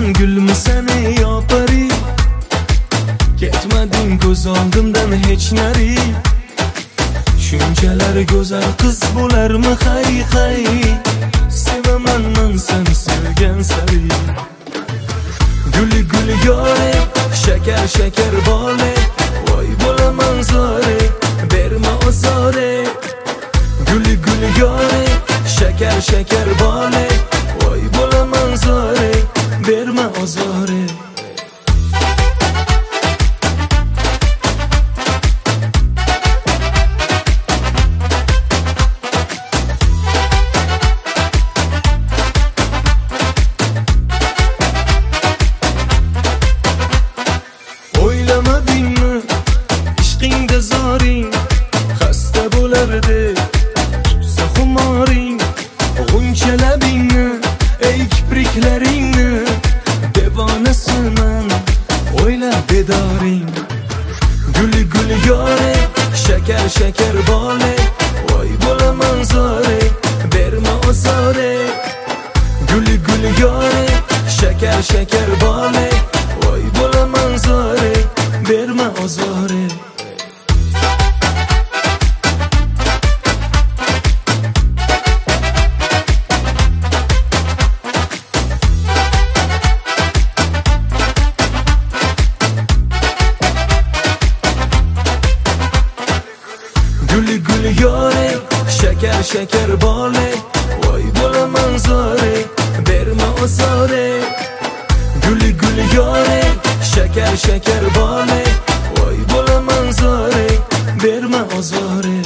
gulmisan ey opari, ketmading ko'z oldimdan hech nari. Shunchalar go'zal qiz bo'larmi hay hay, sevaman men seni sevgan sari. Guli guli yore, shakar shakar bole, voy bo'laman zore, berma ozore. Guli guli yore, shakar shakar bole, voy bo'laman zore, berma ozore. O'ylamadingmi ishqingda zoring xasta bo'lardi, tutsa xumoring g'uncha labingni, ey kipriklaringni devonasiman o'ylab bedoring. Guli guli yore, shakar shakar bole, voy bo'laman zore, berma ozore. Guli guli yore, shakar shakar bole, voy bo'laman zore, berma ozore. Guli guli yore, shakar shakar bole, voy bo'laman zore, berma ozore. Guli guli yore, shakar shakar bole, voy bo'laman zore, berma ozore.